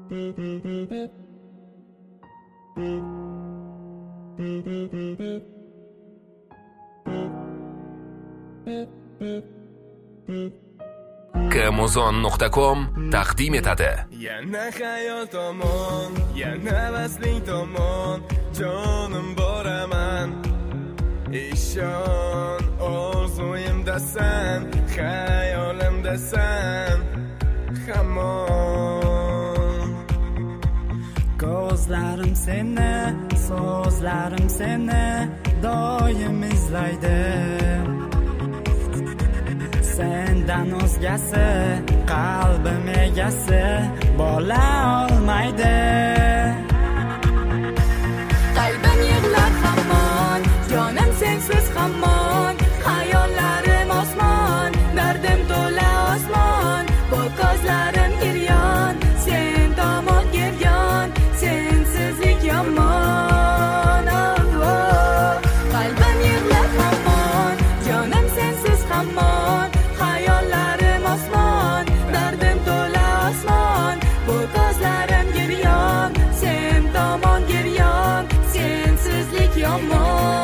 Kmuzon.com taqdim etadi. Yana xayol tomon, yana vasling tomon, jonim boraman. Ishon, orzuyimdasan, xayolimdasan, hamon. Ko'zlarim seni, so'zlarim seni doim izlaydi. Sendan o'zgasi, qalbim egasi bo'la olmaydi. Qalbim yig'lar hamon, jonim sensiz hamon, xayollarim osmon, dardim to'la osmon, bu ko'zlarim giryon, sen tomon giryon, sensizlik yomon. Qalbim yig'lar hamon, jonim sensiz hamon, xayollarim osmon, dardim to'la osmon, bu ko'zlarim giryon, sen tomon giryon, sensizlik yomon.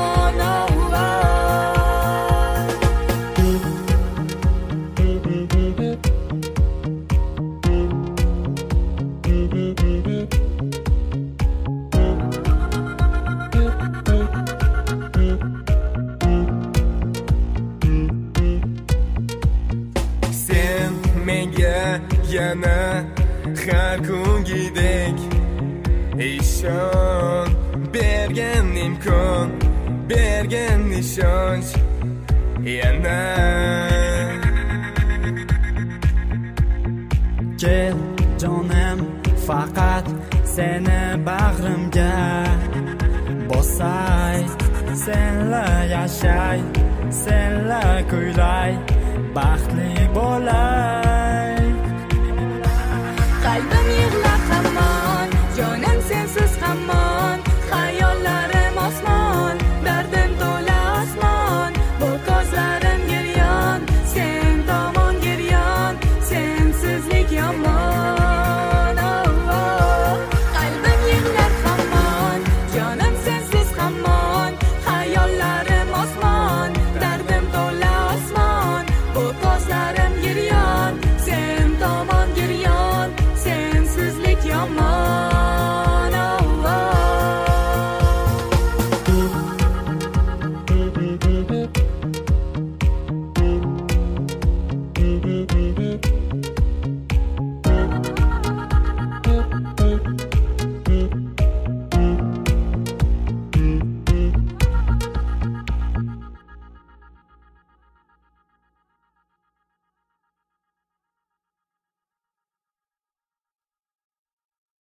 Sen menga yana har kungidek ishon, bergan imkon, bergan ishonch yana. Kel jonim, faqat seni bag'rimga bosay, senla yashay, senla kuylay, baxtli bo'lay.